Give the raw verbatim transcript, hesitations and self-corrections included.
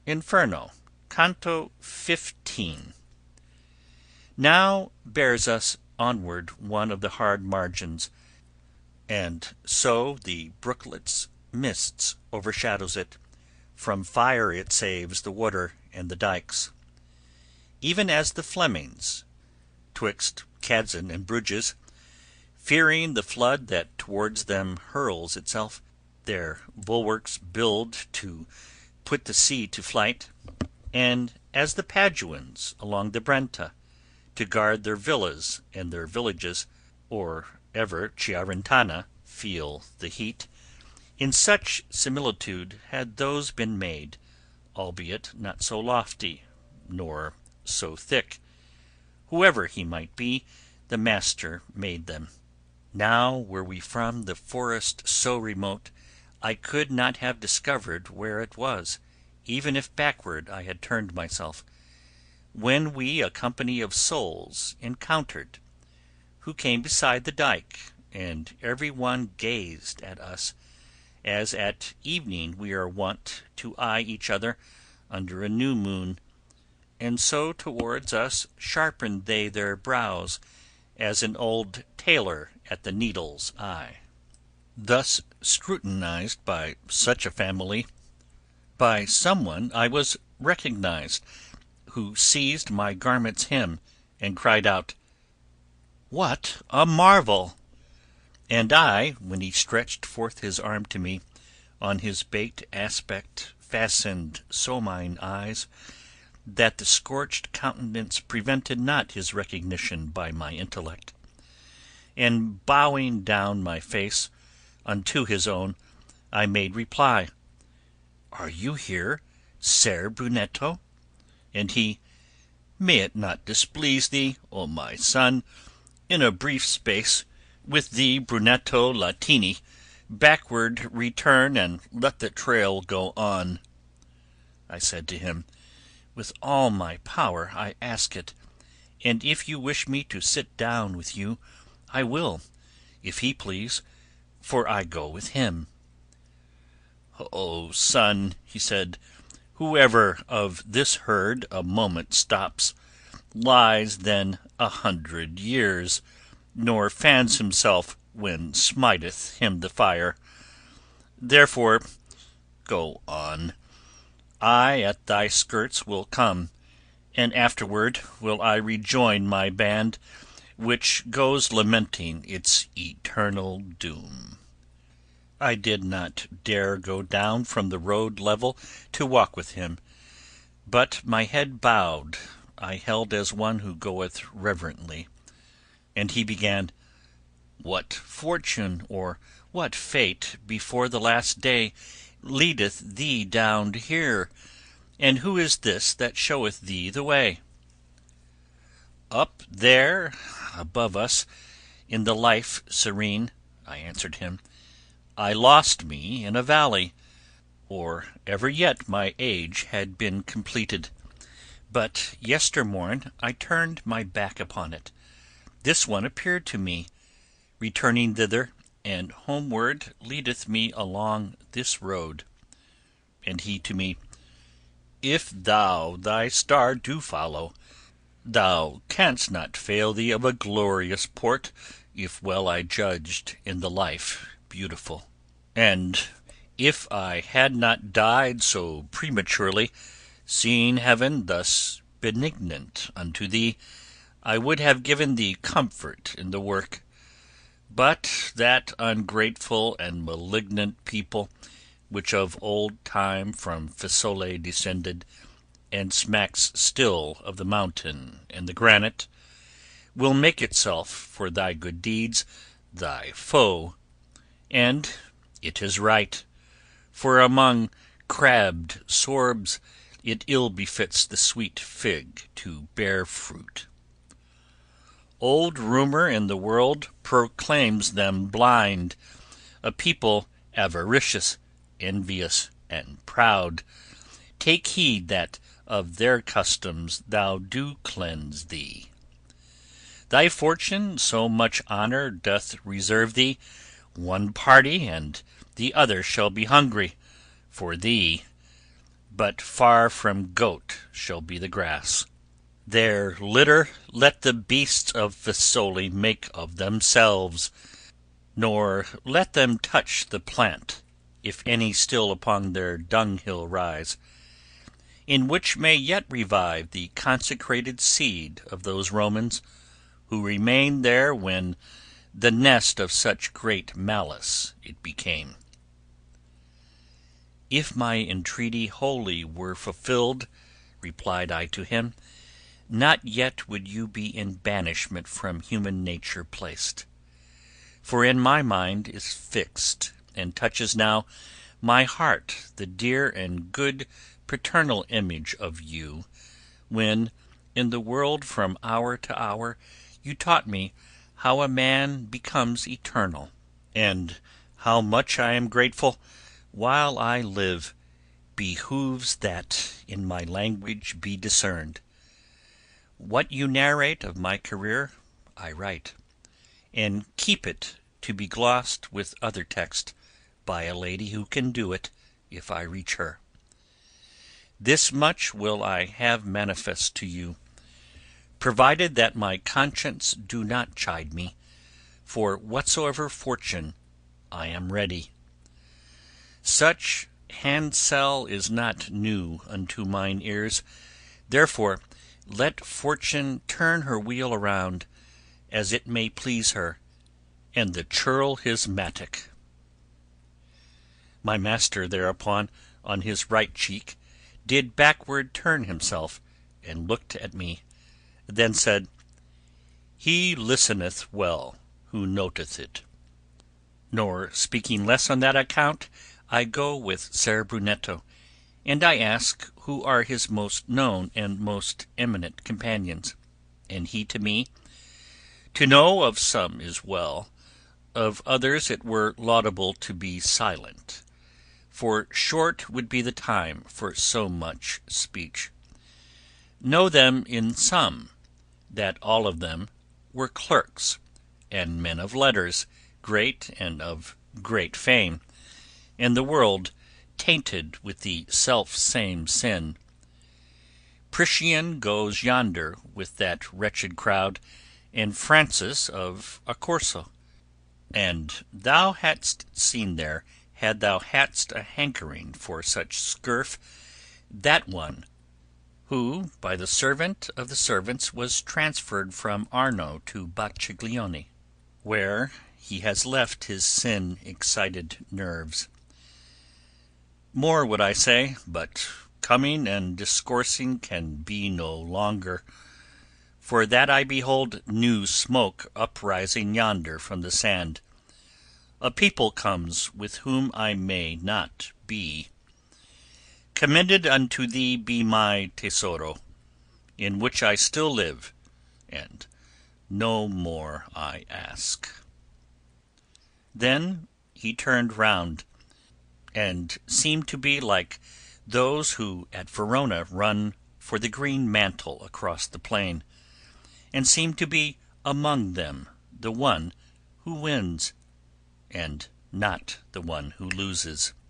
Inferno, Canto fifteen. Now bears us onward one of the hard margins, and so the brooklet's mists overshadows it, from fire it saves the water and the dykes. Even as the Flemings, twixt Kadzin and Bruges, fearing the flood that towards them hurls itself, their bulwarks build to put the sea to flight, and as the Paduans along the Brenta, to guard their villas and their villages, or ever Chiarentana feel the heat, in such similitude had those been made, albeit not so lofty, nor so thick. Whoever he might be, the master made them. Now were we from the forest so remote, I could not have discovered where it was, even if backward I had turned myself, when we a company of souls encountered, who came beside the dyke, and every one gazed at us, as at evening we are wont to eye each other under a new moon, and so towards us sharpened they their brows, as an old tailor at the needle's eye. Thus scrutinized by such a family, by someone I was recognized, who seized my garment's hem, and cried out, "What a marvel!" And I, when he stretched forth his arm to me, on his baked aspect fastened so mine eyes, that the scorched countenance prevented not his recognition by my intellect, and bowing down my face unto his own, I made reply, "Are you here, Ser Brunetto?" And he, "May it not displease thee, O my son, in a brief space, with thee Brunetto Latini, backward return and let the trail go on." I said to him, "With all my power I ask it, and if you wish me to sit down with you, I will, if he please, for I go with him." "O son," he said, "whoever of this herd a moment stops, lies then a hundred years, nor fans himself when smiteth him the fire. Therefore go on. I at thy skirts will come, and afterward will I rejoin my band, which goes lamenting its eternal doom." I did not dare go down from the road level to walk with him, but my head bowed I held as one who goeth reverently, and he began, "What fortune or what fate before the last day leadeth thee down here, and who is this that showeth thee the way?" "Up there above us, in the life serene," I answered him, "I lost me in a valley, or ever yet my age had been completed. But yestermorn I turned my back upon it. This one appeared to me, returning thither, and homeward leadeth me along this road." And he to me, "If thou thy star do follow, thou canst not fail thee of a glorious port, if well I judged in the life beautiful. And if I had not died so prematurely, seeing heaven thus benignant unto thee, I would have given thee comfort in the work. But that ungrateful and malignant people, which of old time from Fiesole descended, and smacks still of the mountain and the granite, will make itself, for thy good deeds, thy foe. And it is right, for among crabbed sorbs it ill befits the sweet fig to bear fruit. Old rumour in the world proclaims them blind, a people avaricious, envious, and proud. Take heed that of their customs thou do cleanse thee. Thy fortune so much honour doth reserve thee, one party and the other shall be hungry for thee. but far from goat shall be the grass. Their litter let the beasts of Thessaly make of themselves, nor let them touch the plant, if any still upon their dunghill rise, in which may yet revive the consecrated seed of those Romans who remained there when the nest of such great malice it became. If my entreaty wholly were fulfilled, replied I to him, not yet would you be in banishment from human nature placed. For in my mind is fixed, and touches now my heart the dear and good paternal image of you, when in the world from hour to hour you taught me how a man becomes eternal, and how much I am grateful while I live behooves that in my language be discerned. What you narrate of my career I write, and keep it to be glossed with other text by a lady who can do it if I reach her. This much will I have manifest to you, provided that my conscience do not chide me, for whatsoever fortune I am ready. Such handsel is not new unto mine ears, therefore let fortune turn her wheel around, as it may please her, and the churl his mattock. My master thereupon on his right cheek did backward turn himself, and looked at me, then said, He listeneth well who noteth it. Nor speaking less on that account, I go with Ser Brunetto, and I ask who are his most known and most eminent companions, and he to me, To know of some is well, of others it were laudable to be silent, for short would be the time for so much speech. Know them in some, that all of them were clerks, and men of letters, great and of great fame, and the world tainted with the self-same sin. Priscian goes yonder with that wretched crowd, and Francis of Accorso, and thou hadst seen there, had thou hadst a hankering for such scurf, that one, who by the servant of the servants was transferred from Arno to Bacchiglione, where he has left his sin-excited nerves. More would I say, but coming and discoursing can be no longer, for that I behold new smoke uprising yonder from the sand. A people comes with whom I may not be. Commended unto thee be my tesoro, in which I still live, and no more I ask. Then he turned round, and seemed to be like those who at Verona run for the green mantle across the plain, and seemed to be among them the one who wins, and not the one who loses.